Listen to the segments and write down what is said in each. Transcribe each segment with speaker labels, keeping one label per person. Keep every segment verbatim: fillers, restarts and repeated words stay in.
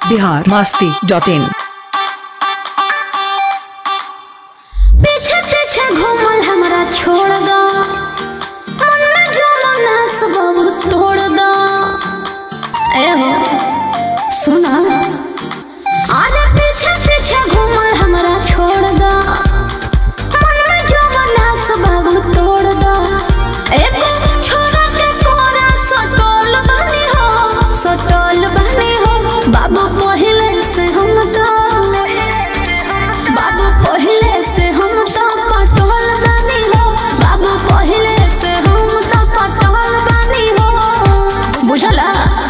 Speaker 1: Bihar Masti dot इन।
Speaker 2: पीछे पीछे घूमल हमरा छोड़ दो, मन में जो मना सब तोड़ दो। ए हो सुना, आरे पीछे पीछे घूमल हमरा छोड़ दो, मन में जो मना सब तोड़ दो। एको छोड़ा के कोरा सटोल बनी हो, सटोल बनी हो। बाबू पहिले से हम तो, बाबू पहिले से हम तो पटोल बनी हो, बाबू पहिले से हम तो पटोल बनी हो। बुझला?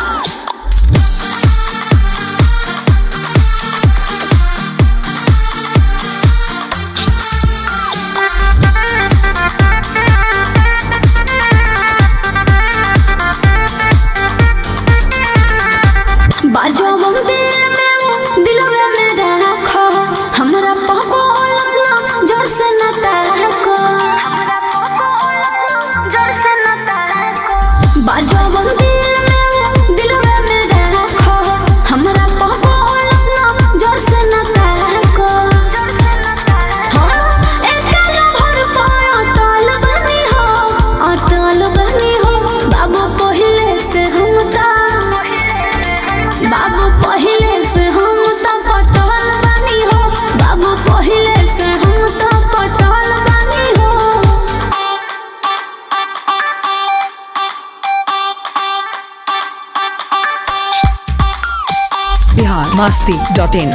Speaker 2: बाजो हम दिल में वो दिलवे में रखो, हमरा पापो लगना जोर से न ताको, हमरा पापो लगना जोर से न ताको। बाजो हम दिल में वो दिलवे में रखो, हमरा पापो लगना जोर से न ताको, जोर से न ताको। हम एकलो भर पायो अटल बनी हो, अटल बनी हो। बाबू पहिले से हम ता, बाबू पहिले से हम तो पटोल बनी हो, बाबू पहिले से हम तो पटोल बनी हो।
Speaker 1: Bihar Masti dot in.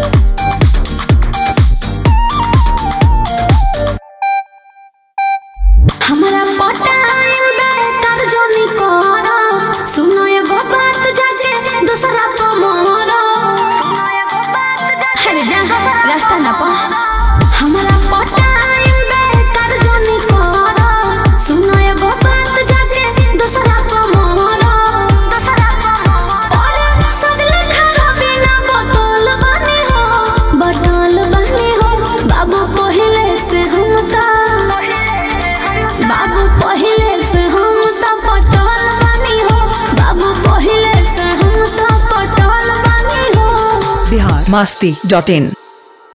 Speaker 2: हमरा पटाइम बेकार जोनी करो, सुनो एगो बात जाके दूसरा को मोरो, सुनो एगो बात जाके अरे जा रास्ता ना पा। हमरा पटाइम बेकार जोनी करो, सुनो एगो बात जाके दूसरा को मोरो, दूसरा को मोरो। और सजले खराबी ना बटोल बनी हो, बटोल बनी हो। बाबू पहिले से हम ता, बाबू पहिले से हम तो पटोल बनी हो, बाबू पहिले से हम तो पटोल बनी हो।
Speaker 1: बिहार मस्ती डॉट इन।